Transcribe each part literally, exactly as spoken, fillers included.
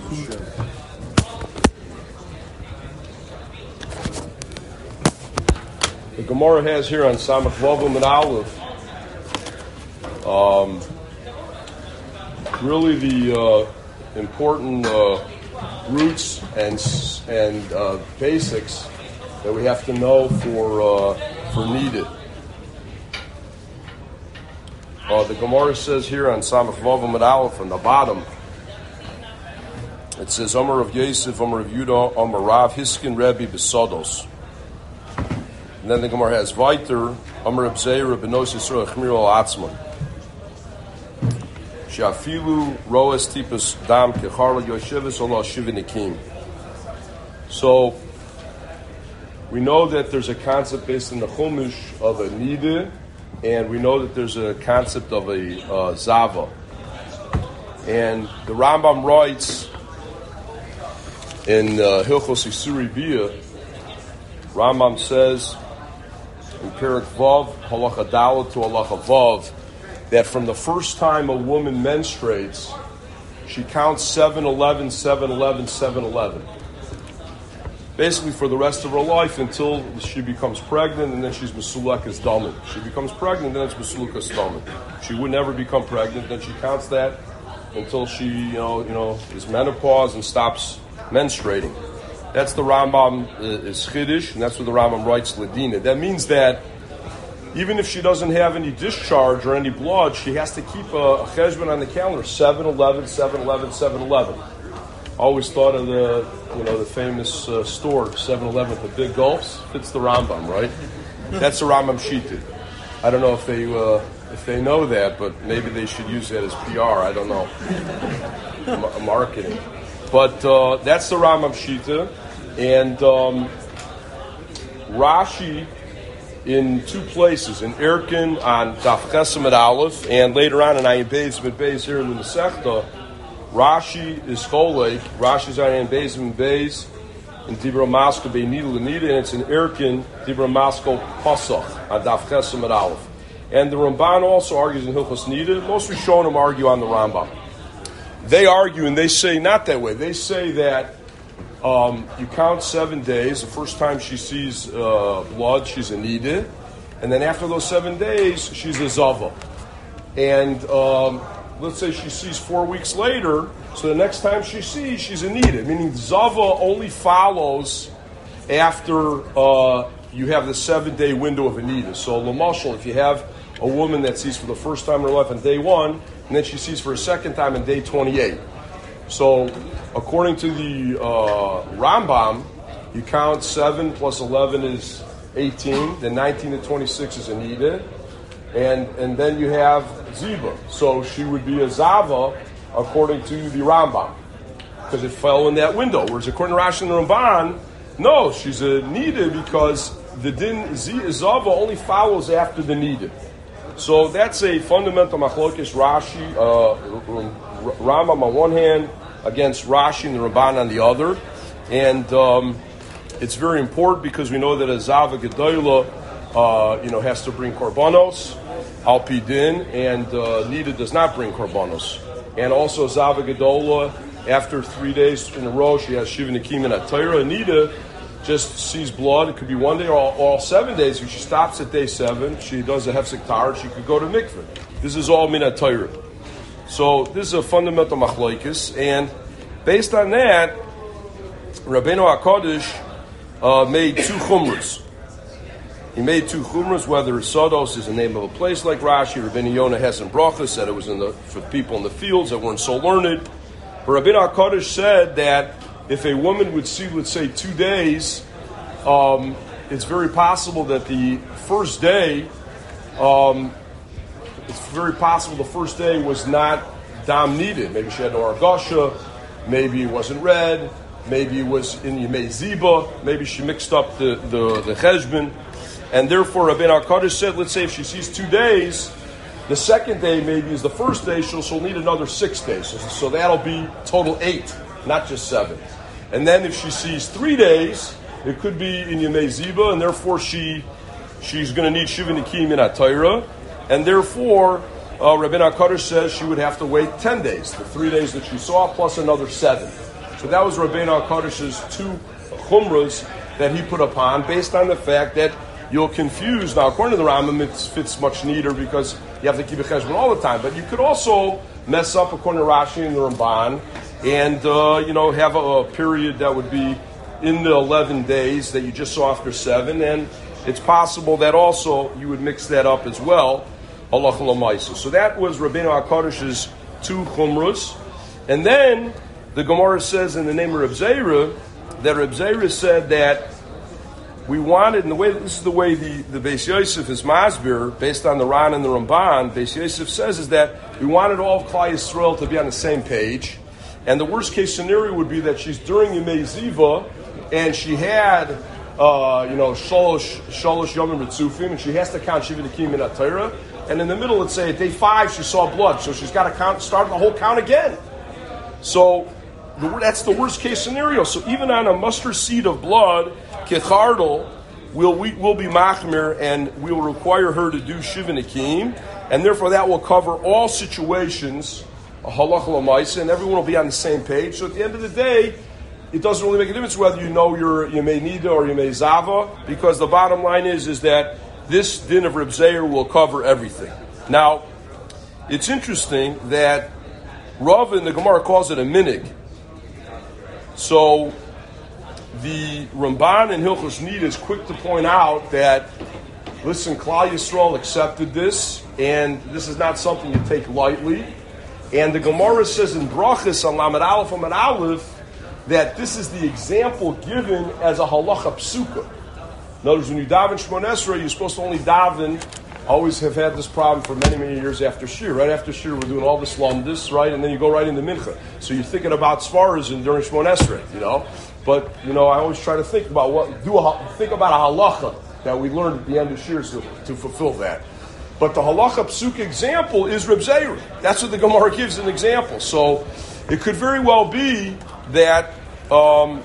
The Gemara has here on Samach Vavim and Aleph, um, really the uh, important uh, roots and and uh, basics that we have to know for uh, for needed. Uh, the Gemara says here on Samach Vavim and Aleph on the bottom, it says Amar of Yosef, Amar of Yudah, Amar Rav Hiskin Rebbe Besodos. And then the Gemara has Viter, Amar of Zeir, Benos Yisrael, Chmir al Atzman. Shafilu, Roas, Tipus, Dam, Kecharla, Yoshevis, Allah, Shivinikim. So, we know that there's a concept based in the Chumash of a Nida, and we know that there's a concept of a uh, Zava. And the Rambam writes in uh, Hilchos Isuri Bia, Rambam says, in Perak Vav, Halacha Daled to Halacha Vav, that from the first time a woman menstruates, she counts seven eleven, seven eleven, seven eleven. Basically for the rest of her life until she becomes pregnant, and then she's Mesulukas Damin. She becomes pregnant, then it's Mesulukas Damin. She would never become pregnant, then she counts that until she, you know, you know, is menopause and stops menstruating. That's the Rambam uh, is Chiddush, and that's what the Rambam writes Ladina. That means that even if she doesn't have any discharge or any blood, she has to keep a, a cheshbon on the calendar, seven eleven, seven eleven, seven eleven. I always thought of the, you know, the famous uh, store, seven eleven with the big gulps. Fits the Rambam, right? That's the Rambam Shita. I don't know if they uh, if they know that, but maybe they should use that as P R. I don't know. M- marketing. But uh, that's the Rambam Shita. And um, Rashi, in two places, in Erkin on Daf Chesem at Aleph, and later on in Ayin Beis Mid Beis here in the Masechta, Rashi is Cholek, Rashi's on Ayin Beis Mid Beis, in Dibra Masko Beinidl Anida, and it's in Erkin, Dibra Masko Pasach on Daf Chesem at Aleph. And the Ramban also argues in Hilchos Nida. Most Rishonim argue on the Rambam. They argue and they say not that way. They say that um, you count seven days. The first time she sees uh, blood, she's a nida, and then after those seven days, she's a zava. And um, let's say she sees four weeks later, so the next time she sees, she's a nida. Meaning zava only follows after uh, you have the seven-day window of a nida. So l'mashal, if you have a woman that sees for the first time in her life on day one, and then she sees for a second time on day twenty-eight. So, according to the uh, Rambam, you count seven plus eleven is eighteen, then nineteen to twenty-six is a nida, and and then you have ziba. So she would be a zava according to the Rambam, because it fell in that window. Whereas according to Rashi and the Ramban, no, she's a nida because the din zava only follows after the nida. So that's a fundamental machlokes Rashi, uh, Rambam on one hand, against Rashi and the Ramban on the other. And um, it's very important because we know that a Zava Gedola, uh, you know, has to bring korbanos, al pi din, and uh, Nida does not bring korbanos. And also Zava Gedola, after three days in a row, she has Shiva Nikim and Atayra. Nida just sees blood. It could be one day or all, all seven days. If she stops at day seven, she does a hefsek tar, she could go to mikveh. This is all min Atayra. So this is a fundamental machlokes, and based on that, Rabbeinu HaKadosh uh, made two chumras. He made two chumras, whether Sodos is the name of a place like Rashi, Rabbeinu Yonah Hesen Bracha said it was in the, for people in the fields that weren't so learned. But Rabbeinu HaKadosh said that if a woman would see, let's say, two days, um, it's very possible that the first day, um, it's very possible the first day was not dam needed. Maybe she had no argasha, maybe it wasn't red, maybe it was in Yemei Ziba, maybe she mixed up the, the, the cheshbon, and therefore Rabbeinu HaKadosh said, let's say if she sees two days, the second day maybe is the first day, she'll, she'll need another six days. So, so that'll be total eight, not just seven. And then if she sees three days, it could be in Yemei Ziba, and therefore she she's going to need Shiva Nikim in Atayra, and therefore uh, Rabbeinu HaKadosh says she would have to wait ten days, the three days that she saw, plus another seven. So that was Rabbeinu HaKodesh's two chumras that he put upon, based on the fact that you'll confuse. Now, according to the Rambam, it fits much neater because you have to keep a cheshbon all the time. But you could also mess up, according to Rashi and the Ramban, and uh, you know have a, a period that would be in the eleven days that you just saw after seven, and it's possible that also you would mix that up as well. Halacha l'maisa. So that was Rabbeinu HaKodesh's two chumras, and then the Gemara says in the name of Reb Zera that Reb Zera said that we wanted, and the way this is the way the, the Beis Yosef is masbir, based on the Ran and the Ramban. Beis Yosef says is that we wanted all of Klal Yisrael to be on the same page, and the worst case scenario would be that she's during Yemei Ziva, and she had, uh, you know, shalosh shalosh yomim ritzufim, and she has to count shiva nekim min atayra, and in the middle, let's say at day five she saw blood, so she's got to count, start the whole count again. So the, that's the worst case scenario. So even on a mustard seed of blood, kechardal, will we will be machmir, and we will require her to do shiva nekim, and therefore that will cover all situations, a halacha l'maisa, and everyone will be on the same page. So at the end of the day, it doesn't really make a difference whether you know your Yemei Nida or Yemei Zava, because the bottom line is is that this din of Reb Zeir will cover everything. Now, it's interesting that Rav in the Gemara calls it a minig. So the Ramban in Hilchos Nida is quick to point out that, listen, Klal Yisrael accepted this, and this is not something you take lightly. And the Gemara says in Brachas on Lamed Aleph and Aleph that this is the example given as a halacha psuka. In other words, when you daven Shmon Esrei, you're supposed to only daven. Always have had this problem for many, many years after Shir. Right after Shir, we're doing all the slumdus, right? And then you go right into Mincha. So you're thinking about Svaras and during Shmon Esrei, you know? But, you know, I always try to think about what, do a, think about a halacha that we learned at the end of Shir to, to fulfill that. But the halacha psuka example is Reb Zeir. That's what the Gemara gives an example. So it could very well be that um,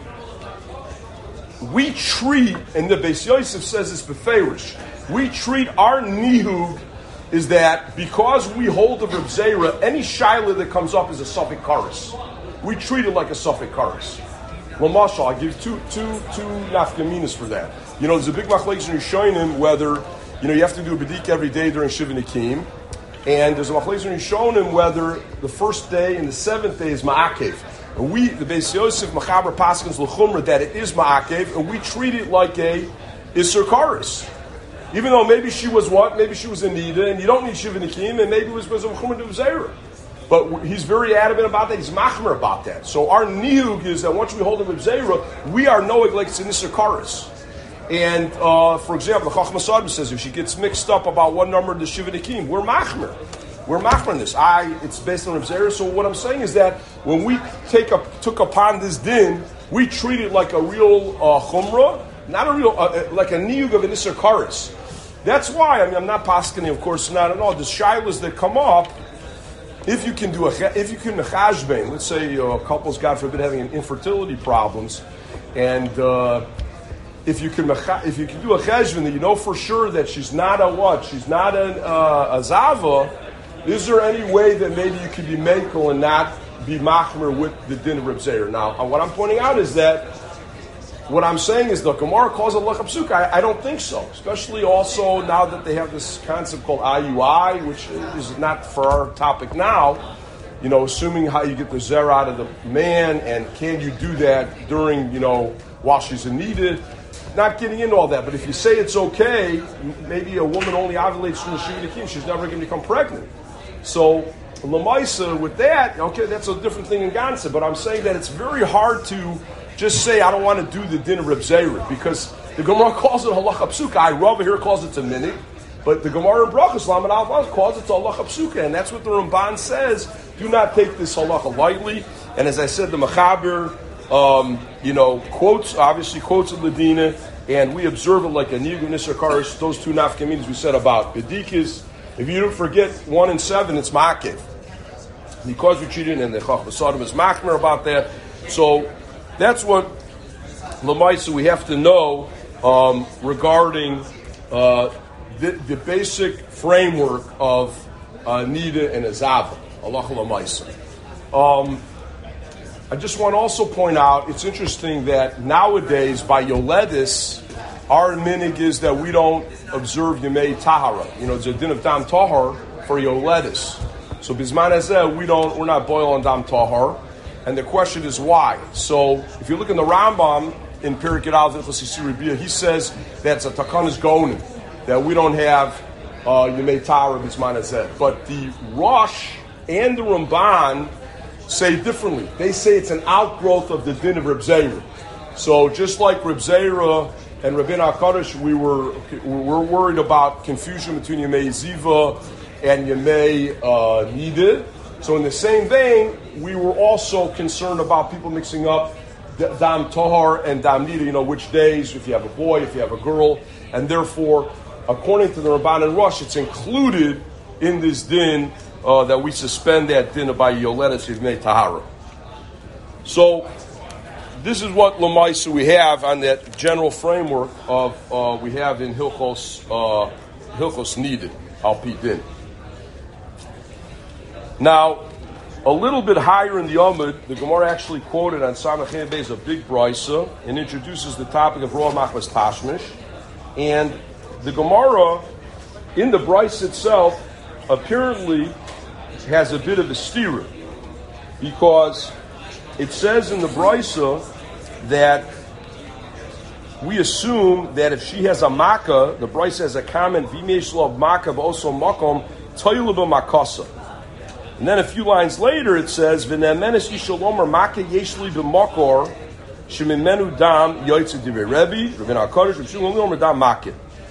we treat, and the Beis Yosef says this beferish, we treat our nihug is that because we hold of Reb Zeira, any shaila that comes up is a suffix karis. We treat it like a suffix karis. Well, Mashal, I give two two two nafkaminas for that. You know, there's a big machlekes in Rishonim whether, you know, you have to do a bedik every day during Shiva Nikim, and there's a machlekes in Rishonim whether the first day and the seventh day is ma'akev. And we, the Beis Yosef, Machaber Paskins L'chumra, that it is ma'akev, and we treat it like a Isser Karis. Even though maybe she was what? Maybe she was a Nida, and you don't need Shiva Nikim, and maybe it was because of Chumra de Zera. But he's very adamant about that. He's machmer about that. So our nihug is that once we hold him with Zera, we are knowing like it's an Isser Karis. And, uh, for example, the Chachmas Adam says if she gets mixed up about one number of the Shiva Nikim, we're machmer. We're machmer in this. I, it's based on Reb Zeir. So what I'm saying is that when we take up, took upon this din, we treat it like a real uh, chumrah, not a real, uh, like a niyug of an Isser Karis. That's why, I mean, I'm not paskening, of course, not at all. The shilas that come up, if you can do a, if you can mechashbein, let's say uh, couples, God forbid, having an infertility problems, and uh, if you can if you can do a cheshbon that you know for sure that she's not a what, she's not an, uh, a zava. Is there any way that maybe you could be mekel and not be machmer with the din of Reb Zeir? Now, what I'm pointing out is that what I'm saying is the Gemara calls it halacha psuka. I, I don't think so. Especially also now that they have this concept called I U I, which is not for our topic now. You know, assuming how you get the zer out of the man, and can you do that during, you know, while she's needed? Not getting into all that, but if you say it's okay, maybe a woman only ovulates from the Shiva Nikim, she's never going to become pregnant. So, Lamaisa, with that, okay, that's a different thing in Gansa, but I'm saying that it's very hard to just say, I don't want to do the din of Reb Zeir, because the Gemara calls it halacha psuka. I Rav here calls it a minig, but the Gemara in Brachos, Lamed Aleph, calls it halacha psuka, and that's what the Ramban says. Do not take this halacha lightly, and as I said, the Mechaber, um, you know, quotes, obviously quotes of Ladina, and we observe it like a niyug Nisar Karis, those two nafkaminas we said about. B'dikas, if you don't forget one and seven, it's ma'akev. Because we treated it, and the Chachmas Adam is machmer about that. So that's what Lamaisa we have to know um, regarding uh, the, the basic framework of uh, Nida and Azava. Allah Lamaisa. Um, I just want to also point out, it's interesting that nowadays by Yoledis, our minig is that we don't observe Yemei Tahara. You know, it's a din of Dam Tahar for Yoledis. So Bizman Hazeh, we don't, we're not boil on Dam Tahar. And the question is why? So if you look in the Rambam in Perikid Al Zilchas, he says that's a Takanas Gonim, that we don't have uh, Yemei Tahara Bizman Hazeh. But the Rosh and the Ramban say differently. They say it's an outgrowth of the din of Reb Zera. So just like Reb Zera and Rabbeinu HaKadosh, we were we were worried about confusion between Yemei Ziva and Yemei uh, Nida. So in the same vein, we were also concerned about people mixing up Dam Tahar and Dam Nida, you know, which days, if you have a boy, if you have a girl, and therefore, according to the Ramban and Rosh, it's included in this din uh, that we suspend that din by Yoledes Yemei Tahara. So, this is what Lamaisa we have on that general framework of uh, we have in Hilchos uh, Hilchos Nida Al Pi Din. Now, a little bit higher in the Amud, the Gemara actually quoted on Samach Hey Beis a big brisa and introduces the topic of Roa Machmas Tashmish. And the Gemara in the brisa itself apparently has a bit of a stira, because it says in the brisa that we assume that if she has a makkah, the brisa has a comment, V'mesh lo makkah v'oso makom toilu b'makasa. And then a few lines later it says, V'nemenes yishalomer makkah yeshli b'makor shemimenu dam yoytze divrei Rebbe, Rabbeinu HaKadosh, Rabbeinu dam makkah.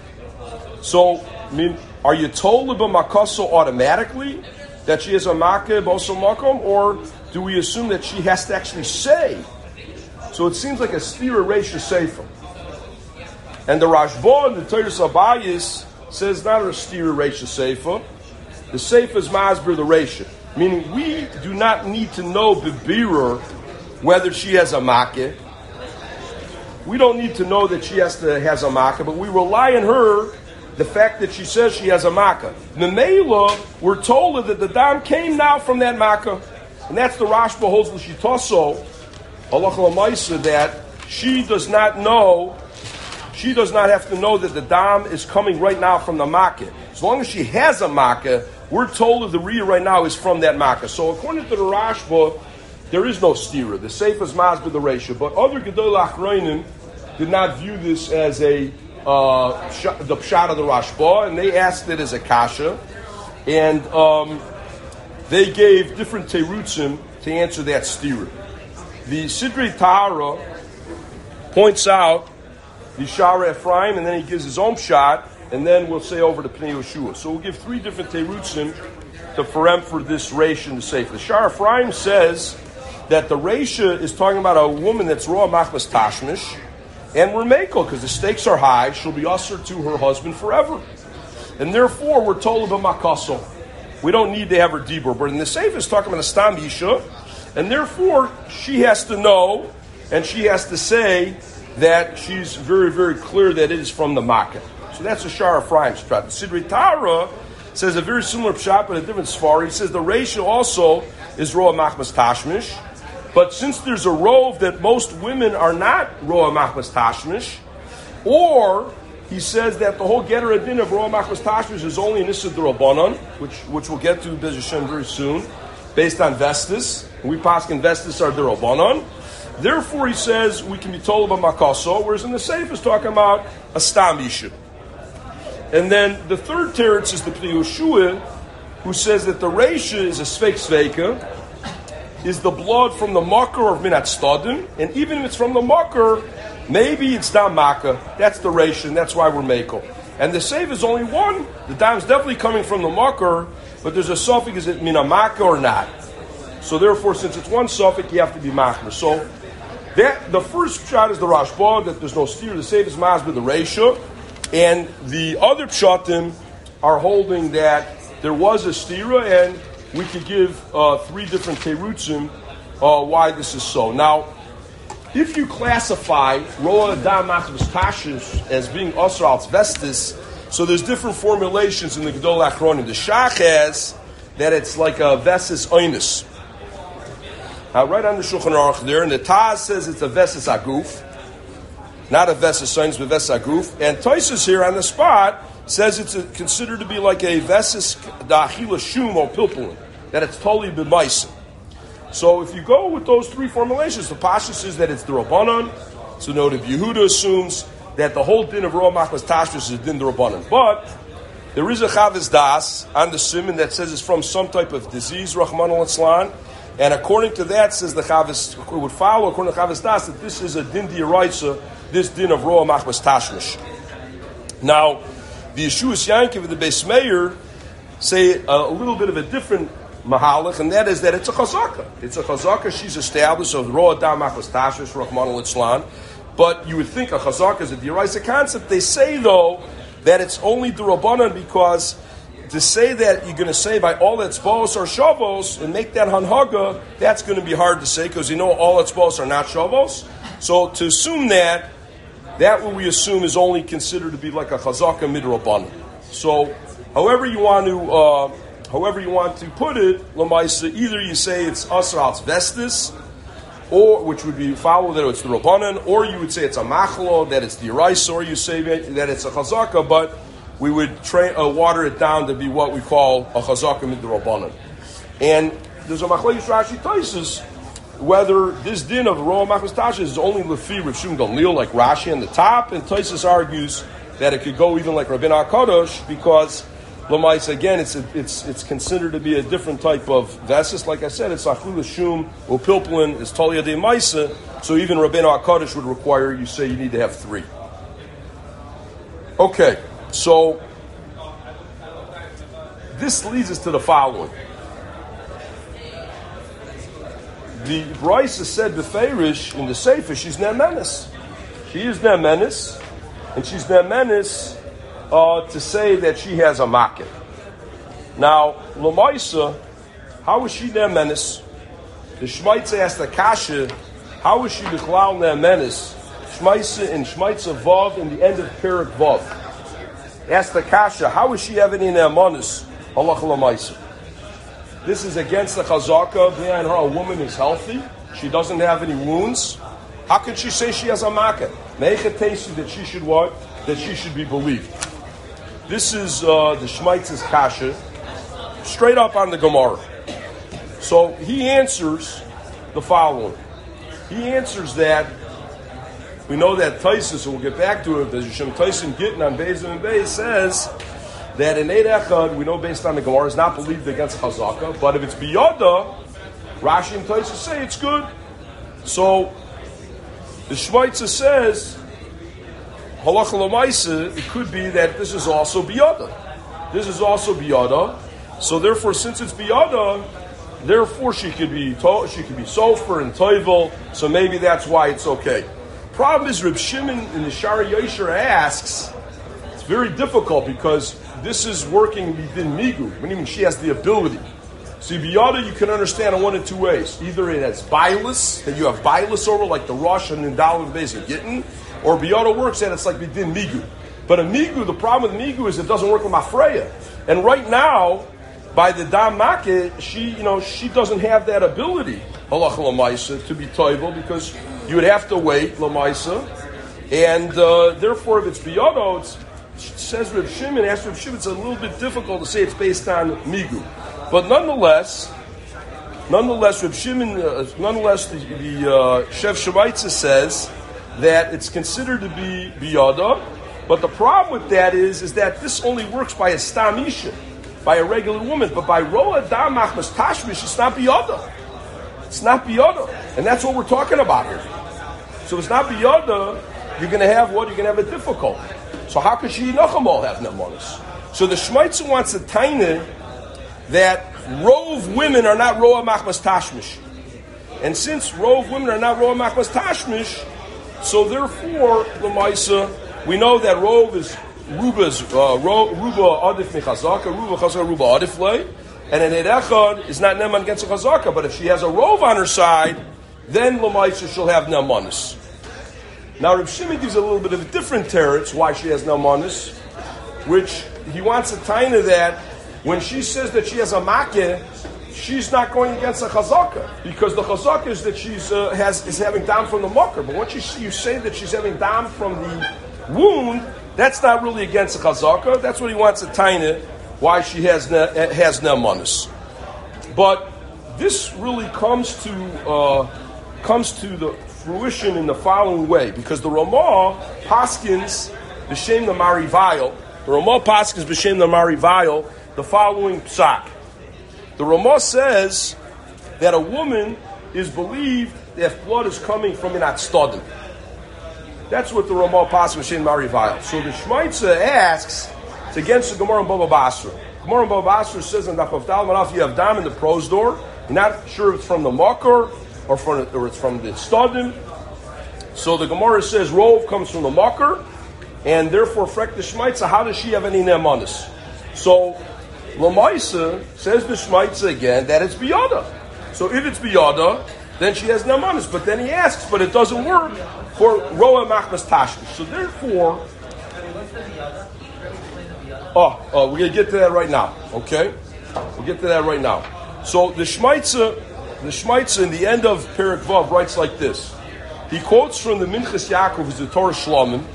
So, I mean, are you told b'makasa automatically that she has a makkah v'oso makom, or do we assume that she has to actually say? So it seems like a stira reisha seifa. And the Rashba in the Toras Abayis says not a stira reisha seifa. The seifa is masber the reisha. Meaning we do not need to know bibira whether she has a makkah. We don't need to know that she has to has a makkah, but we rely on her, the fact that she says she has a makkah. Memela, we're told that the dam came now from that makkah. And that's the Rashba holds l'shitaso, halacha l'maisa, that she does not know, she does not have to know that the dam is coming right now from the makkah. As long as she has a makkah, we're told that the riyah right now is from that makkah. So according to the Rashba, there is no stira. The seif is masbid the reisha. But other gedol achronim did not view this as a uh, sh- the pshat of the Rashba, and they asked it as a kasha, and um, they gave different terutzim to answer that stira. The Sidrei Tahara points out the Shara Ephraim, and then he gives his own shot, and then we'll say over to Pnei Yeshua. So we'll give three different terutzim to forem for this reisha in the seif. The Shara Ephraim says that the reisha is talking about a woman that's roa machmas tashmish, and we're meko, because the stakes are high, she'll be usher to her husband forever. And therefore, we're told about makaso. We don't need to have her dibur. But in the seif is talking about a stam isha, and therefore, she has to know, and she has to say that she's very, very clear that it is from the makkah. So that's a Shara Ephraim's pshat. The Sidrei Tahara says a very similar pshat, but a different sfar. He says the reisha also is roa machmas tashmish, but since there's a rove that most women are not roa machmas tashmish, or he says that the whole getter adin of roa machmas tashmish is only in Issa D'Rabbanan, which which we'll get to Bez Hashem very soon, based on Vestis. We paskin Vestis are D'Rabbanan. Therefore, he says we can be told about makaso, whereas in the seif is talking about a stam isha. And then the third teretz is the Pnei Yeshua, who says that the reisha is a sveik sveika, is the blood from the makar of minat stadim, and even if it's from the makar, maybe it's dam makkah. That's the reisha, and that's why we're meko. And the seif is only one. The dam's definitely coming from the makar, but there's a suffix, is it mina makkah or not? So therefore, since it's one suffix, you have to be machmer. So that the first shot is the Rashba, that there's no steer. The seif is masbid the reisha. And the other pshatim are holding that there was a stira, and we could give uh, three different terutzim uh, why this is so. Now, if you classify roa dam machmas tashmish as being asr al vestis, so there's different formulations in the Gedol Achronim. The Shach has that it's like a vestis oinus. Uh, right on the Shulchan Aruch there, and the Taz says it's a Veses Aguf, not a Veses Sons, but Veses Aguf. And Tosfos here on the spot says it's a, considered to be like a Veses Da'achila Shum or Pilpulin, that it's totally b'maisa. So if you go with those three formulations, the Pasha says that it's the Rabbanon. So note, if Yehuda assumes that the whole din of Roa Machmas Tashmish is din the Rabbanon. But there is a Chavis Das on the Siman that says it's from some type of disease, Rahman al-Islan. And according to that, says the Chavis, it would follow, according to Chavis Das, that this is a din d'oraisa, this din of Roa Machmas Tashmish. Now, the Yeshuas Yankiv of the Beis Meir say a, a little bit of a different mahalach, and that is that it's a chazaka. It's a chazaka she's established of Roa Dam Machmas Tashmish, Rahman al-Islan. But you would think a chazaka is a d'oraisa concept. They say, though, that it's only the Rabbanan because to say that you're going to say by all its balls are shavos and make that hanhaga, that's going to be hard to say because you know all its balls are not shavos. So to assume that, that what we assume is only considered to be like a chazaka midrabanan. So however you want to, uh, however you want to put it, lamaisa, either you say it's asr al vestis, or which would be follow that it's the rabbanan, or you would say it's a machlo, that it's the eraisa, or you say that it's a chazaka, but we would tra- uh, water it down to be what we call a chazaka midrabanan. And there's a machlekes Rashi Tosfos whether this din of Roa Machmas Tashmish is only lefi Rav Shimon Gamliel like Rashi on the top, and Tosfos argues that it could go even like Rabbeinu HaKadosh because Lamais again it's a, it's it's considered to be a different type of vesis. Like I said, it's achlu shum or pilpulin is talia de maisa. So even Rabbeinu HaKadosh would require you say you need to have three. Okay. So, this leads us to the following. The Brisa said the Feirish in the Sefer, she's Nemenis. She is Nemenis, and she's Nemenis uh, to say that she has a makkah. Now, Lamaisa, how is she Nemenis? The Shmaitza asked the Kasha, how is she the Chlal Nemenis? Shmaitza in Shmaitza Vav in the end of Perik Vav. Ask the Kasha, how is she having in Ne'emanis? Halach l'maisa. This is against the chazaka. Behind her, a woman is healthy. She doesn't have any wounds. How can she say she has a makkah? Me'echet tesi that she should what? That she should be believed. This is uh, the Shmaitz's Kasha, straight up on the Gemara. So he answers the following. He answers that. We know that Tosfos, and we'll get back to it, the Shem Tyson Gittin on Beis and Beis says that in Eid Echad, we know based on the Gemara, is not believed against Chazaka, but if it's Biyada, Rashi and Tosfos say it's good. So the Shmaitza says, Halacha L'maisa, it could be that this is also Biyada. This is also Biyada. So therefore, since it's Biyada, therefore she could be to- she could be Sofer and Toivel, so maybe that's why it's okay. Problem is, Reb Shimon in the Shara Yosher asks, it's very difficult because this is working within Migu. What do you mean she has the ability? See, Biyada you can understand in one of two ways. Either it has Bailis, that you have Bailis over, like the Rosh and Nidal and Beis and Gittin, or Biyada works that it's like within Migu. But a Migu, the problem with Migu is it doesn't work with Mafreya. And right now, by the Dam Makeh, she, you know, she doesn't have that ability, Halach L'maisa, to be Toivel, because you would have to wait, L'maisa, and uh, therefore, if it's Biyado, it's, it says Reb Shimon, after Reb Shimon, it's a little bit difficult to say it's based on Migu. But nonetheless, nonetheless, Reb Shimon, uh, nonetheless, the, the uh, Shev Shemaitza says that it's considered to be Biyada, but the problem with that is, is that this only works by a Stam Isha, by a regular woman, but by Roa Dam Machmas Tashmish, it's not Biyada. It's not Biyada. And that's what we're talking about here. So if it's not Biyada, you're going to have what? You're going to have a difficulty. So how could she Nachamal have Nemanis? So the Shmaitza wants to taina that rove women are not Roa Machmas Tashmish. And since rove women are not Roa Machmas Tashmish, so therefore, Lamaisa, we know that rove is Ruba's, uh, Ruba Adif Mechazaka, Ruba Chazaka, Ruba Adif Lei. And an Eid Echad is not Neman against a Chazaka, but if she has a rove on her side, then Lamaisa she'll have Nemanis. Now Reb Shimon gives a little bit of a different teretz why she has Nemanis, which he wants to taina that when she says that she has a Makeh, she's not going against a chazaka, because the chazaka is that she's uh, has is having dam from the mucker. But once you, you say that she's having dam from the wound, that's not really against a chazaka. That's what he wants to taina, why she has ne, has ne'emanis. But this really comes to uh, comes to the fruition in the following way, because the Ramah paskins b'shem the Marivayil, the Ramah paskins b'shem the Marivayil, the following psak. The Ramah says that a woman is believed if blood is coming from an atstodim. That's what the Ramah paskins b'shem Marivayil. So the Shmaitza asks, it's against the Gemara in Baba Basra. Gemara in Baba Basra says in Daf Avdal Manaf, you have dam in the pros door. You're not sure if it's from the makor or from or it's from the stodim. So the Gemara says rov comes from the makor, and therefore frek the Shmaitza, how does she have any ne'emanis? So Lamaisa says the Shmaitza again that it's biyada. So if it's biyada, then she has ne'emanis. But then he asks, but it doesn't work for roa machmas tashmish. So therefore, oh, oh, we're gonna get to that right now. Okay, we'll get to that right now. So the Shmaitza, the Shmaitza in the end of Perek Vav writes like this. He quotes from the Minchas Yaakov, who's the Torah Shlomim,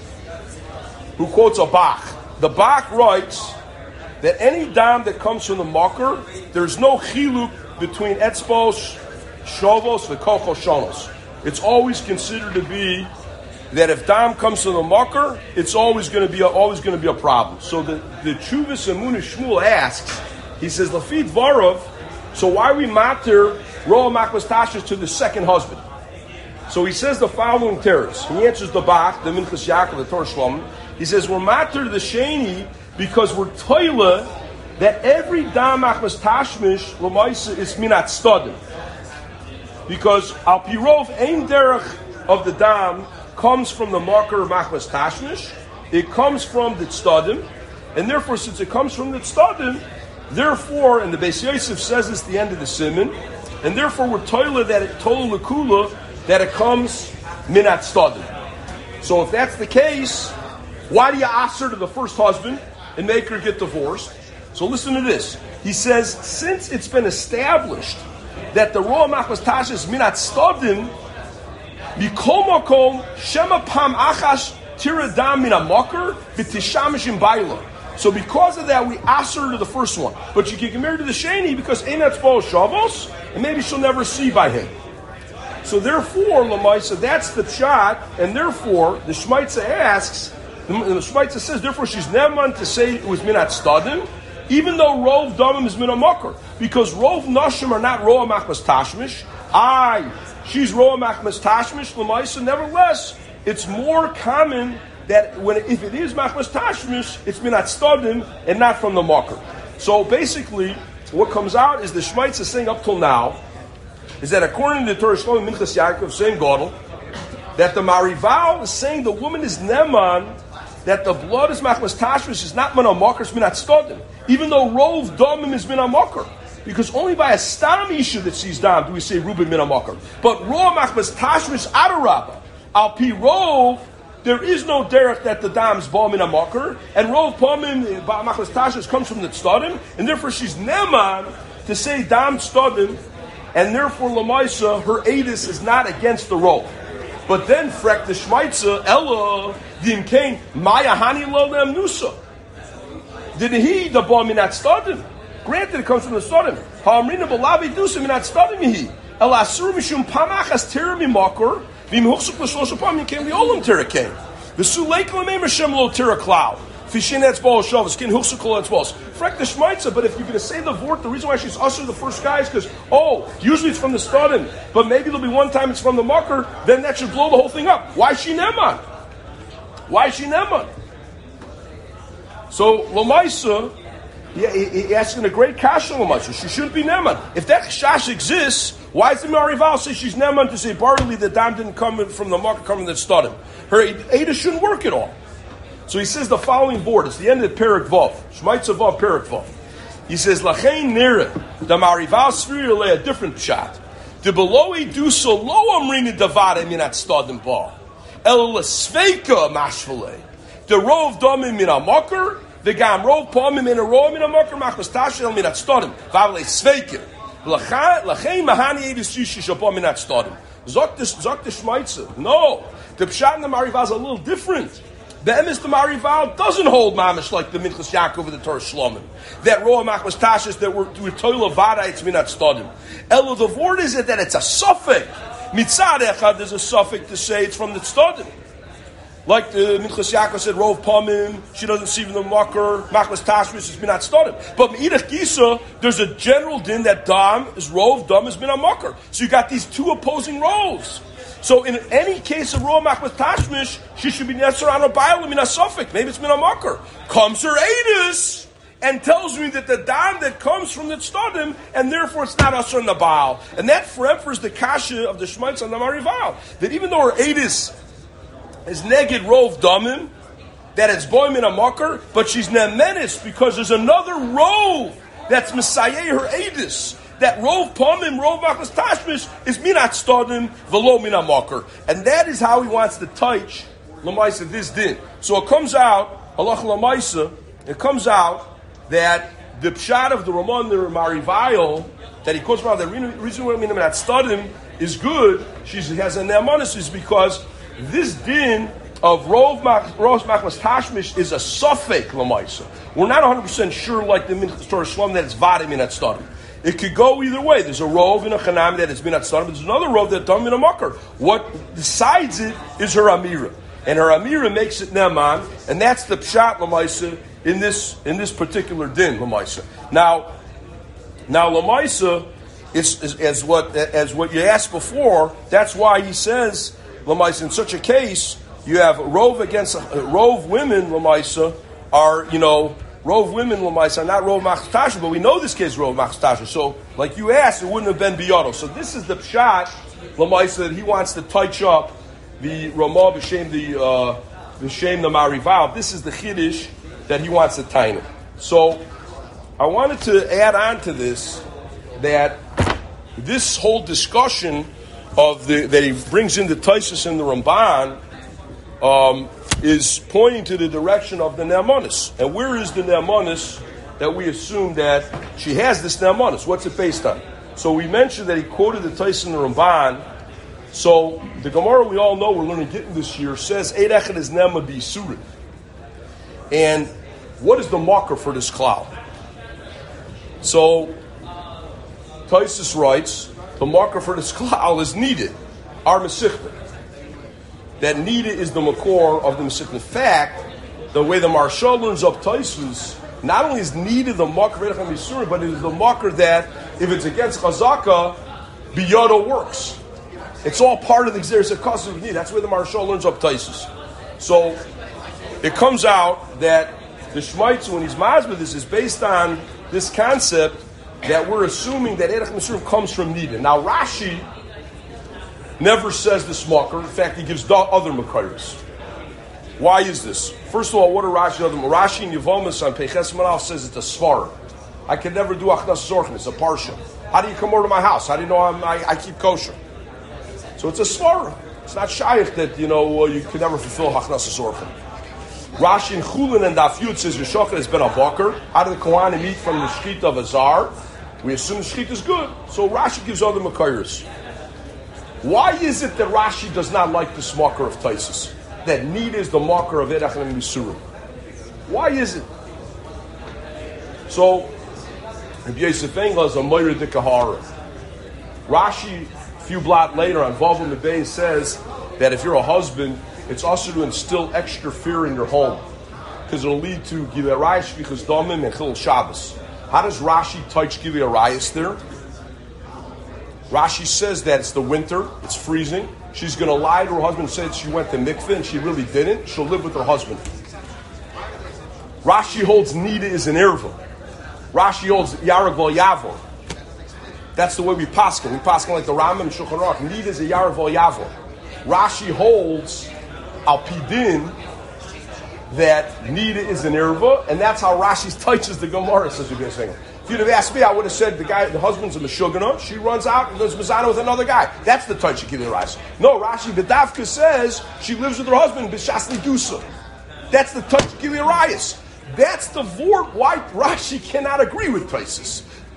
who quotes a Bach. The Bach writes that any dam that comes from the makor, there's no chiluk between etzbos, shovos, v'kochos shonos. It's always considered to be that if dam comes from the makor, it's always going to be a, always going to be a problem. So the the Chuvas Emunah Shmuel asks, he says, Lafid Varov, so why are we matir roa machmas tashmish to the second husband? So he says the following teretz. He answers the Bach, the Minchas Yaakov, the Torah Shlomim. He says we're matir the sheni because we're toila that every dam machmas tashmish l'maisa is minat stodim. Because al pirov ein derech of the dam comes from the makor machmas tashmish. It comes from the stodim, and therefore, since it comes from the stodim, therefore, and the Beis Yosef says this at the end of the Siman, and therefore we're toila that it toila lekula that it comes minat stodim. So if that's the case, why do you ask her to the first husband and make her get divorced? So listen to this. He says, since it's been established that the roa machmas tashmish is minat stodim, mikol makom shema pam achash tiradam min hamakor v'tishamish in baila. So because of that, we ask her to the first one. But you can get married to the sheni because ein etzbos shavos, and maybe she'll never see by him. So therefore, Lamaisa, that's the shot, and therefore, the Shmaitza asks, the, the Shmaitza says, therefore she's neman to say it was minat stadim, even though rov damim is min hamakor. Because rov nashim are not roa machmas tashmish. Aye, she's roa machmas tashmish, Lamaisa, nevertheless, it's more common that when if it is machmas tashmish, it's minat stadim and not from the makor. So basically, what comes out is the Shmaitza saying up till now is that according to the Torah Shlomim Minchas Yaakov, same Gadol, that the Marival is saying the woman is neman, that the blood is machmas tashmish is not min hamakor, it's minat stadim. Even though rov damim is min hamakor, because only by a stam isha that sees dam do we say rubin min hamakor. But raw machmas tashmish adarabba al pi rov, there is no derech that the dam is bal min hamakor, and rov pamim machmas tashmish comes from the stadim, and therefore she's neman to say dam stadim. And therefore, Lamaisa, her edus is not against the rov. But then, frek the Shmaitza, Ella, Dimkain, Maya Hani Lo Lem Nusa. Did he, the ball minat stadim? Granted, it comes from the stadim. Ha'amrina b'lavi dusa minat stadim he. El asur mishum pamachas tira mimakor, v'im huchsuk l'shlosh apam yikein li'olam tira kein. V'su leik l'mei Hashem lo tira klau. Fishin etzbol shavas, kin huchsuk lo etzbos. Frek the Shmaitza, but if you're going to say the vort, the reason why she's usher the first guy is because, oh, usually it's from the stadim, but maybe there'll be one time it's from the makor, then that should blow the whole thing up. Why is she neman? Why is she neman? So, Lamaisa, yeah, he, he asking a great kasha Lamaisa. She shouldn't be neman. If that shash exists, why does the Marival say she's neman to say barley the dam didn't come from the makor, come from the stadim? Her Ada shouldn't work at all. So he says the following board. It's the end of Perek Vav. Shmaitza Vav, Perek Vav. He says, Lachein nira, the Marival Sfrir lay a different shot. The beloi do so lo amrini davada minat stadim ba. El lesveika mashvale. The rov domim min hamakor, the gam rov pamim min a rov min hamakor machmas tashel minat stadim. Vavle sveika. L'chei mahani edus yishish abom minat stadim. Zok the zok the shmeitzer. No, the pshat in the Marival is a little different. The emes the Marival doesn't hold mamish like the Minchas Yaakov of the Torah Shlomim. That roa machmas tashis that we're we're toila vada it's minat stadim. Elo the word is it that it's a suffix. Mitzad echad there's a suffix to say it's from the stadim. Like the Minchas Yaakov said, Rov Pamim, she doesn't see the Makar, Machmas Tashmish is Minat Stadim. But Meidach Gisa, there's a general din that Dam is Rov, Dam is Minat Makar. So you got these two opposing roles. So in any case of Rov Machmas Tashmish, she should be Nesser on a Baal, Minat Suffolk. Maybe it's Minat Makar. Comes her Adis and tells me that the Dam that comes from the Stadim, and therefore it's not Asr on the Baal. And that forever is the Kasha of the Shmaitz on the Marival. That even though her Adis is neged rov damim, that it's boy min a makar, but she's nemenis because there's another rov that's messiah her edis. That rov pamim, rov machmas tashmish is minat stadim velo min a makar, and that is how he wants to touch lamaisa this din. So it comes out halach lamaisa. It comes out that the pshat of the Ramon the Marivail that he quotes about the reason why minat stadim is good. She has a ne'amanis is because this din of Rov Machmas Tashmish is a suffix lamaisa. We're not one hundred percent sure, like the Minchas Torah Shlom, that it's vadim in that stadim. It could go either way. There's a Rov in a Chanam that it's been at stadim, but there's another Rov that done in a makar. What decides it is her Amira. And her Amira makes it Neman, and that's the Pshat lamaisa in this in this particular din lamaisa. Now, now lamaisa is, is as what as what you asked before. That's why he says, Lamaisa, in such a case, you have rov against uh, rov women. Lamaisa are you know rov women. Lamaisa are not rov machtasha, but we know this case rov machtasha. So, like you asked, it wouldn't have been biyodo. So this is the pshat Lamaisa that he wants to touch up the Ramah b'shem the uh, b'shem the Marival. This is the chiddush that he wants to taina. So I wanted to add on to this that this whole discussion of the that he brings in the Taisus and the Ramban um, is pointing to the direction of the Ne'amanis. And where is the Ne'amanis that we assume that she has this Ne'amanis? What's it based on? So we mentioned that he quoted the Taisus and the Ramban. So the Gemara we all know we're learning Gittin this year says Eid Echad is Ne'ma B'Yisurim. And what is the marker for this cloud? So Taisus writes, the marker for this klal is needed, our Mesichta. That needed is the makor of the Mesichta. In fact, the way the Marshal learns up Taisus, not only is needed the marker of Edach HaMisura, but it is the marker that, if it's against Chazaka, Biyado works. It's all part of the Xeris HaKasav of need. That's where the Marshal learns up Taisus. So, it comes out that the Shmaitz, when he's mazbeh, this is based on this concept that we're assuming that Edach Misurim comes from Nida. Now Rashi never says this makar. In fact, he gives other makaris. Why is this? First of all, what are Rashi other? Rashi and Yevomis on Peches Manal says it's a svara. I can never do achnas zorchen. It's a parsha. How do you come over to my house? How do you know I'm, I, I keep kosher? So it's a svara. It's not shaykh that you know you can never fulfill achnas zorchen. Rashi and Chulin and Daf Yud says Yeshachar has been a bakar. How do the Kohanim eat from the shechita of a zar? We assume the shechita is good. So Rashi gives other makayers. Why is it that Rashi does not like this marker of Taisus? That need is the marker of Edach and Misurim. Why is it? So Rabbi Yosef Engel is a Moira de Kahara. Rashi, a few blot later on Vavam Nebei says that if you're a husband, it's also to instill extra fear in your home because it'll lead to Gilei Arayis because Damim and Chil Shabbos. How does Rashi touch Gilei Arayis there? Rashi says that it's the winter, it's freezing. She's going to lie to her husband and say that she went to mikveh and she really didn't. She'll live with her husband. Rashi holds Nida is an irva. Rashi holds Yarag Vol Yavor. That's the way we paskin. We paskin like the Rambam and Shulchan Aruch. Nida is a Yarag Vol Yavor. Rashi holds Al Pidin that Nida is an irva, and that's how Rashi touches the Gemara, says Rabbi Yosef. If you'd have asked me, I would have said the guy, the husband's a Meshugana. She runs out and goes Mizana with another guy. That's the touch of Gilei Arayis. No, Rashi Bedavka says she lives with her husband B'Shas Nidusa. That's the touch of Gilei Arayis. That's the vort why Rashi cannot agree with Taisus.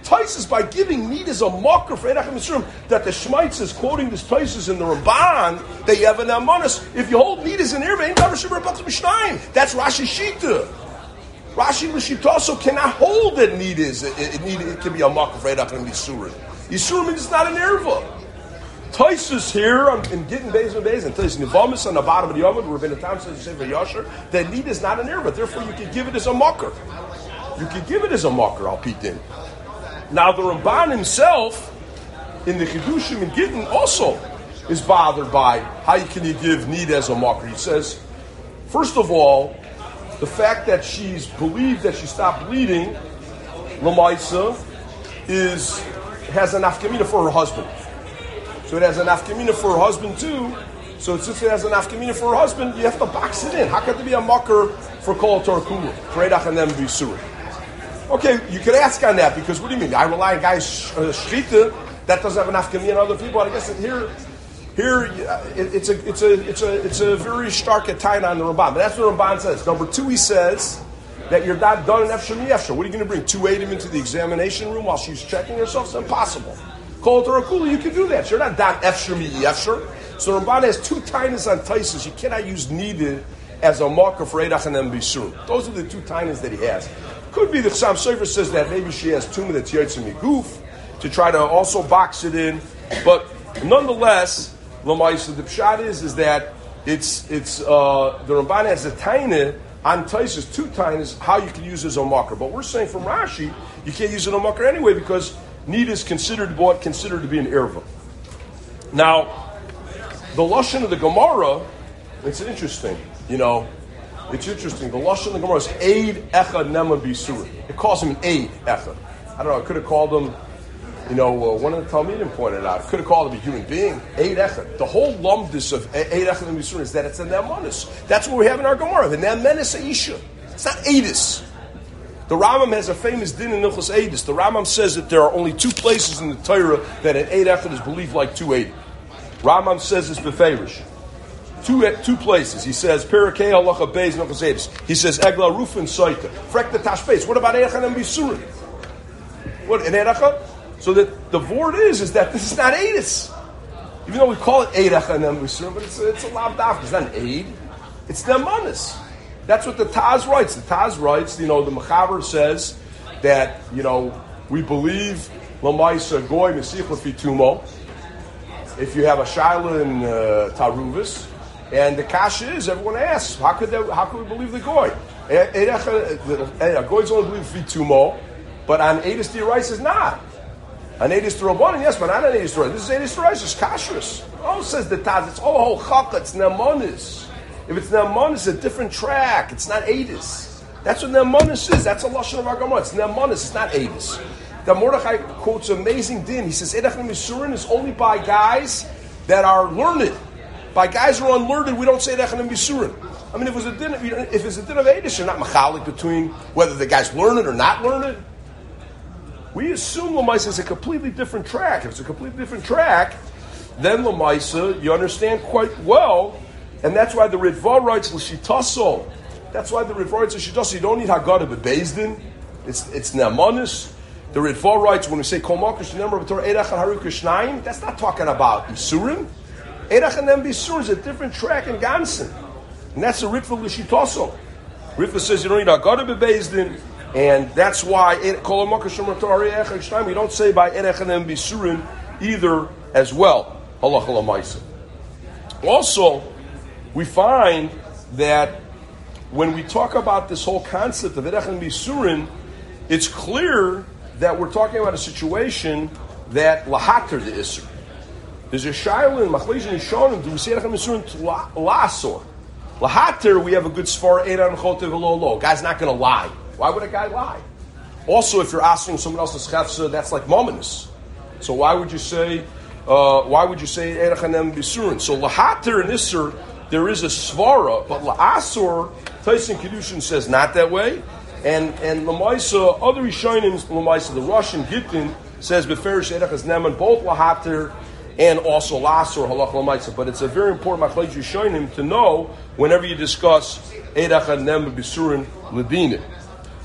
Taisus, by giving Nidas a mocker for Eidach HaMisurim, that the Shmaitz is quoting this Taisus in the Ramban, that you have an Amonis. If you hold Nidas in Erva, ain't never Shibur Batzim Mishnayim. That's Rashi Shita. Rashi L'Shita also cannot hold that Nidas. It, it, it, it can be a mocker for Eidach HaMisurim. Yisurim means it's not an Erva. Taisus here in Gittin Beis and Beis and Taisus Nivamis on the bottom of the Yomad, where Rabbeinu Tam says Sefer Yasher, that Nidas is not an Erva. Therefore, you can give it as a mocker. You can give it as a mocker, Al Pitin. Now, the Ramban himself, in the Chidushim and Gittin, also is bothered by how can you give Nida as a mocker. He says, first of all, the fact that she's believed that she stopped bleeding, Lamaisa, is has an afkamina for her husband. So it has an afkamina for her husband too. So since it has an afkamina for her husband, you have to box it in. How could there be a mocker for Kol Torah Kula, for Eidach and them B'Yisurim? Okay, you could ask on that, because what do you mean? I rely on guys uh, shchita that doesn't have enough community on other people. I guess here, here uh, it, it's a it's a it's a it's a very stark attack on the Ramban. But that's what the Ramban says. Number two, he says that you're not done in Efshar Mi'efshar. What are you going to bring? Two Eidim into the examination room while she's checking herself? It's impossible. Kol Torah Kula, you can do that. You're not done Efshar Mi'efshar. So the Ramban has two tainas on Taisus. You cannot use needed as a marker for Eidach and them B'Yisurim. Those are the two tainas that he has. Could be the Chassam Sofer says that maybe she has tumah that's Yotzei Miguf to try to also box it in, but nonetheless, Lamaisa, the pshat is is that it's it's uh, the Ramban has a taina on Taisus, two tainas how you can use it as a marker. But we're saying from Rashi you can't use it as a marker anyway because Nida is considered what considered to be an erva. Now, the lashon of the Gemara, it's interesting, you know. It's interesting. The lashon of the Gemara is Eid Echad Nema B'Yisurim. It calls him an Eid Echad. I don't know. I could have called him, you know, uh, one of the Talmidim pointed out. I could have called him a human being. Eid Echad. The whole lumdus of Eid Echad Nema B'Yisurim is that it's a Nemanis. That's what we have in our Gemara. The Nemanis Aisha. It's not Eidis. The Rambam has a famous din in Ilchos Eidis. The Rambam says that there are only two places in the Torah that an Eid Echad is believed like two Eidim. Rambam says this beferish. Two two places. He says Perakei Halacha Beis Nechos Eidis. He says Egla Rufin Soita. Frek the Tashbeis. What about Eidach and B'Yisurim? What in Eidach? So that the word is is that this is not Eidis. Even though we call it Eidach and B'Yisurim, but it's a, it's a lav daf. It's not an Eid. It's Nemanis. That's what the Taz writes. The Taz writes. You know, the Mechaber says that you know we believe Lamaisa Goy Mesiach Lefitumo. If you have a Shaila in uh, Taruvis. And the kasha is, everyone asks, how could they, how could we believe the goy? A goy's only believe vitumo, but on Eidus D'Oraisa is not. On Eidus D'Rabbanan, yes, but not on Eidus D'Oraisa. This is Eidus D'Oraisa, it's kashrus. Oh, says the Taz, it's all whole chaka, it's nemonis. If it's nemonis, it's a different track. It's not Eidus. That's what nemonis is. That's a lashon of our Gemara. It's nemonis, it's not Eidus. The Mordechai quotes an amazing din. He says, Eidach and B'Yisurim is only by guys that are learned. By guys who are unlearned, we don't say Eidach and B'Yisurim. I mean, if it was a din, if it's a din of Eidish, you're not machalik between whether the guy's learned or not learned. We assume Lamaisa is a completely different track. If it's a completely different track, then Lamaisa, you understand quite well, and that's why the Ritva writes L'Shitaso. That's why the Ritva writes L'Shitaso. You don't need Haggadah B'Bezdin. It's it's Nemanis. The Ritva writes when we say Kol Makish Nemar B'Torah Eidach and Haruk Shnayim, that's not talking about Isurim. Eidach and them B'Yisurim is a different track in Gansen. And that's a Ritva L'Shitaso. Ritva says you don't need Haggadah B'Bezdin, and that's why Kol Makish Nemar B'Torah Eidach and Shnayim, we don't say by Eidach and them B'Yisurim either as well. Halacha L'Maisa. Also, we find that when we talk about this whole concept of Eidach and B'Yisurim, it's clear that we're talking about a situation that lahater the Isser. There's a shaila in Machlejin Yishonim, do we say Eidach and B'Yisurim to la'asor? Lahater, we have a good svara, Eidan Chotev Lo Lo. Guy's not going to lie. Why would a guy lie? Also, if you're asking someone else's chefsa, that's like mominous. So why would you say, uh, why would you say Eidach and B'Yisurim? So lahater and Isser, there is a svara, but la'asor, Tyson Kedushin says not that way. And and Lamaisa, other Rishonim, Lamaisa, the Russian Gittin says Beferish Eidach as Neman, both Lahater and also Lasor Halach Lamaisa. But it's a very important Machlej Rishonim to know whenever you discuss Eidach and Neman B'Yisurim Ledina.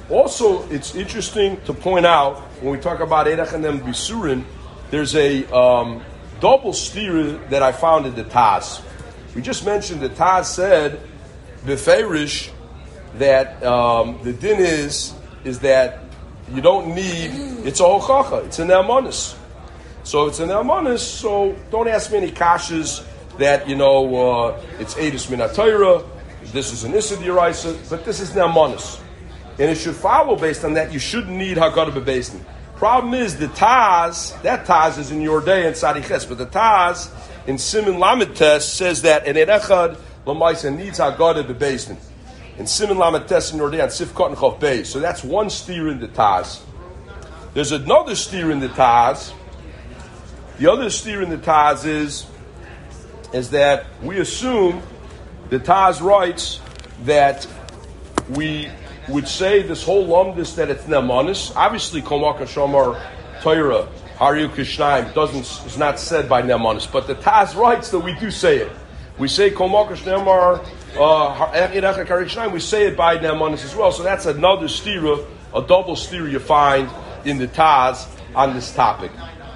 Also, it's interesting to point out when we talk about Eirach and them Bisurin, there's a um, double stira that I found in the Taz. We just mentioned the Taz said beferish that um, the din is is that you don't need, it's a hochacha, it's an elmonis. So it's an elmonis, so don't ask me any kashas that, you know, uh, it's Eidus min HaTorah, this is an Issa D'Oraisa, but this is an elmonis. And it should follow based on that. You shouldn't need Haggadah B'Beis. Problem is the Taz, that Taz is in your day in Tzadiches, but the Taz in Siman Lamed Tes says that an Erechad L'maisa needs Haggadah B'Beis. In Siman Lamed Tes in your day on Sifkot and Chof Beis. So that's one steer in the Taz. There's another steer in the Taz. The other steer in the Taz is, is that we assume the Taz writes that we would say this whole lumdus that it's nemanis. Obviously, Komaka Shomar Torah Haru Kishnaim doesn't is not said by nemanis, but the Taz writes that we do say it. We say Komaka Shomar Erech Kishnaim. We say it by nemanis as well. So that's another stira, a double stira you find in the Taz on this topic.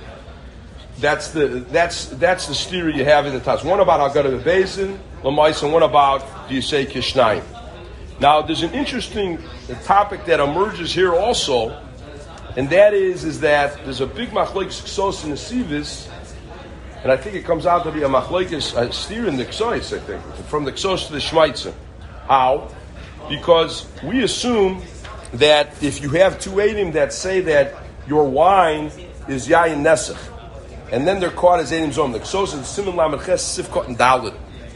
That's the that's that's the stira you have in the Taz. One about Haggadah B'Beis L'mais, and one about do you say Kishnaim. Now, there's an interesting topic that emerges here also, and that is, is that there's a big machlokes ksos in the Sivis, and I think it comes out to be a machlokes uh, steer in the ksos, I think, from the ksos to the shmaitza. How? Because we assume that if you have two edim that say that your wine is yayin nesach, and then they're caught as edim zom, the ksos is siman lamed ches sifkot and dalit.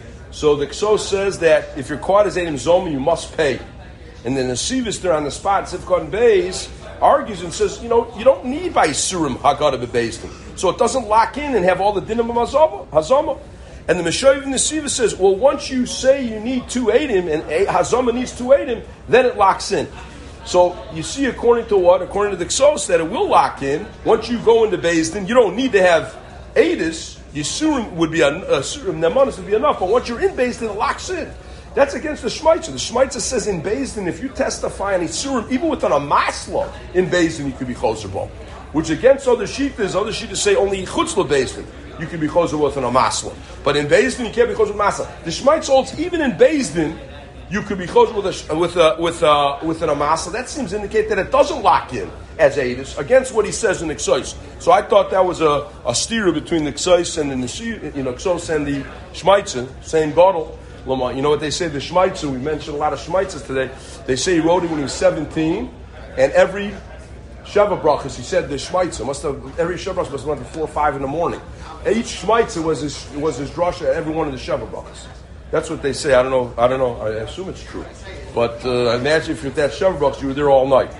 So the Ksos says that if you're caught as Eidim Zoma, you must pay. And then the Sivis there on the spot, Sifkot Beis, argues and says, you know, you don't need by Surim Haggadah B'Beis. So it doesn't lock in and have all the dinim of Hazama. And the Meshoyev in the Sivis says, well, once you say you need two Eidim and Hazama needs two Eidim, then it locks in. So you see, according to what? According to the Ksos, that it will lock in. Once you go into Beis Din, you don't need to have Eidus. Yisurim would be a uh, nemanis would be enough, but once you're in Beis Din, it locks in. That's against the Shmaitzer. The Shmaitzer says in Beis Din, if you testify on Yisurim, even with an amasla in Beis Din, you could be choser. Which against other shittas, other shittas say only chutzla Beis Din, you can be choser with an amasla. But in Beis Din, you can't be choser with amasla. The Shmaitzer holds even in Beis Din, you could be choser with a with a with a with an amasla. That seems to indicate that it doesn't lock in as Eidus, against what he says in the Ksos. So I thought that was a, a stira between the Ksos and the you know Ksos and the Shmaitzer, same bottle. You know what they say, the Shmaitzer, we mentioned a lot of Shmaitzers today, they say he wrote it when he was seventeen, and every Sheva Brachas, he said the Shmaitzer, must have, every Sheva Brachas must have went to four or five in the morning. Each Shmaitzer was his, was his drasha at every one of the Sheva Brachas. That's what they say, I don't know, I don't know, I assume it's true. But uh, imagine if you're at that Sheva Brachas, you were there all night.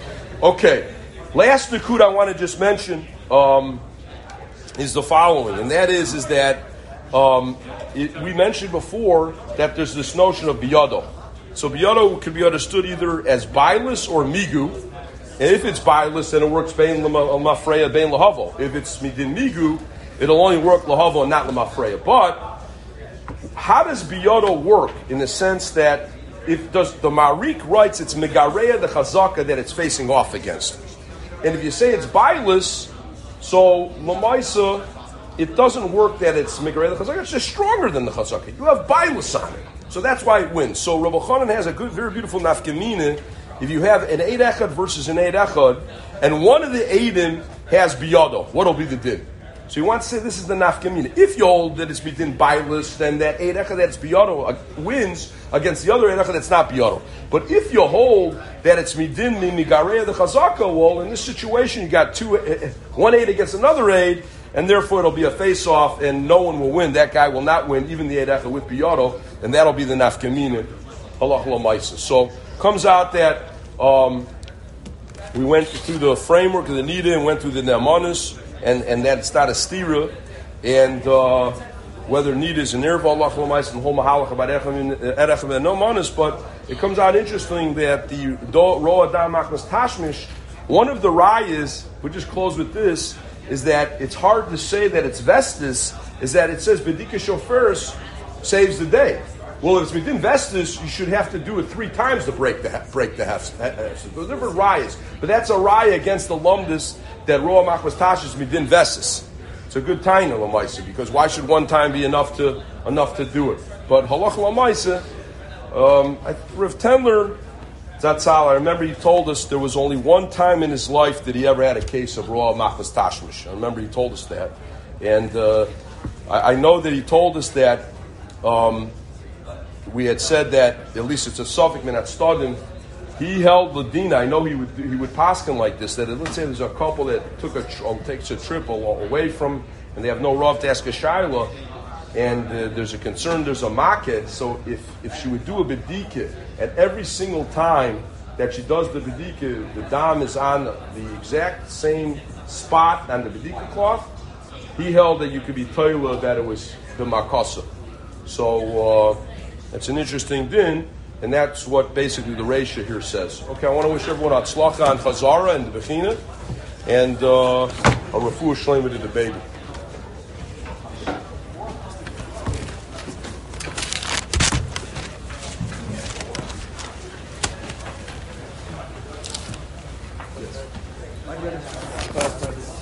Okay, last nikud I want to just mention um, is the following, and that is is that um, it, we mentioned before that there's this notion of biyado. So biyado could be understood either as bilus or migu, and if it's bilus, then it works bein lamafreya, bein lahavo. If it's midin migu, it'll only work lahavo and not lamafreya. But how does biyado work in the sense that if does the Marik writes it's megareya the chazaka that it's facing off against, and if you say it's bilus, so lamaisa it doesn't work that it's megareya the chazaka. It's just stronger than the chazaka. You have bilus on it, so that's why it wins. So Rabbi Chanan has a good, very beautiful nafkamina. If you have an eid echad versus an eid echad, and one of the eidim has biyado, what'll be the din? So you want to say this is the nafkamina. If you hold that it's midin bilus, then that eid echad that's biyado wins against the other eid echad that's not biyado. But if you hold that it's midin migareya the chazaka, well, in this situation you got two, one eid against another eid, and therefore it'll be a face-off, and no one will win. That guy will not win, even the eid echad with biyado, and that'll be the nafkamina. Halach l'maisa. So comes out that um, we went through the framework of the nida and went through the nemanis. And and that's not a stira, and uh, whether need is an irva Allah l'mais and whole mahalach about erechem and no manas, but it comes out interesting that the roa dam machmas tashmish, one of the rayas, we just close with this, is that it's hard to say that it's vestis, is that it says bedika shoferis saves the day. Well, if it's midin vestis, you should have to do it three times to break the break the hefs. There's different rayas, but that's a raya against the lumdis that roa machmas tash is midin vestis. It's a good taina lamaisa, because why should one time be enough to enough to do it? But halach lamaisa, um, Rav Tendler Zatzal, I remember he told us there was only one time in his life that he ever had a case of roa machmas tashmish. I remember he told us that, and uh, I, I know that he told us that. Um, We had said that, at least it's a suffix min at stadim, he held Ladina. I know he would he would paskin like this, that let's say there's a couple that took a or takes a trip away from, and they have no rav to ask a shayla, and uh, there's a concern, there's a market. So if, if she would do a bedika, at every single time that she does the bedika, the dam is on the exact same spot on the bedika cloth, he held that you could be toila that it was the makasa. So, uh, it's an interesting din, and that's what basically the Reisha here says. Okay, I want to wish everyone atzlacha and chazara and the bechina, and uh, a refuah shlema to the baby. Yes.